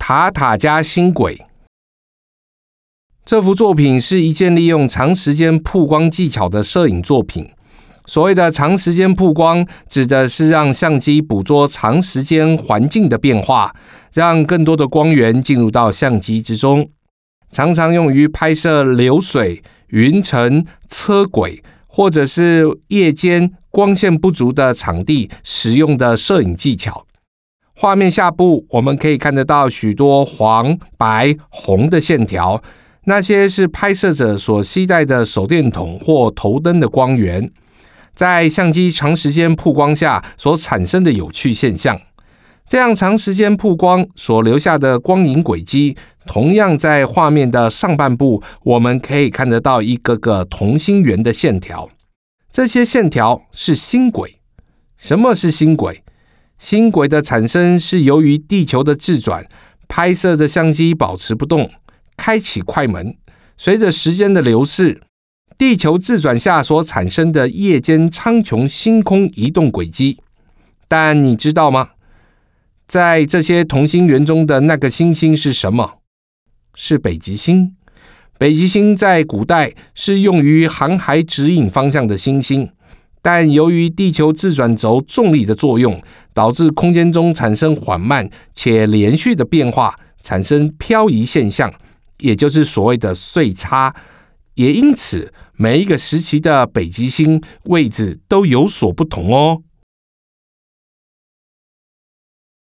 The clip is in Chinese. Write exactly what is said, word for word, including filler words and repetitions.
塔塔加星轨。这幅作品是一件利用长时间曝光技巧的摄影作品。所谓的长时间曝光，指的是让相机捕捉长时间环境的变化，让更多的光源进入到相机之中。常常用于拍摄流水、云层、车轨，或者是夜间光线不足的场地使用的摄影技巧。画面下部我们可以看得到许多黄、白、红的线条，那些是拍摄者所携带的手电筒或头灯的光源，在相机长时间曝光下所产生的有趣现象。这样长时间曝光所留下的光影轨迹，同样在画面的上半部，我们可以看得到一个个同心圆的线条。这些线条是星轨。什么是星轨？星轨的产生是由于地球的自转，拍摄的相机保持不动，开启快门，随着时间的流逝，地球自转下所产生的夜间苍穹星空移动轨迹。但你知道吗？在这些同心圆中的那个星星是什么？是北极星。北极星在古代是用于航海指引方向的星星，但由于地球自转轴重力的作用，导致空间中产生缓慢且连续的变化，产生漂移现象，也就是所谓的岁差。也因此，每一个时期的北极星位置都有所不同哦。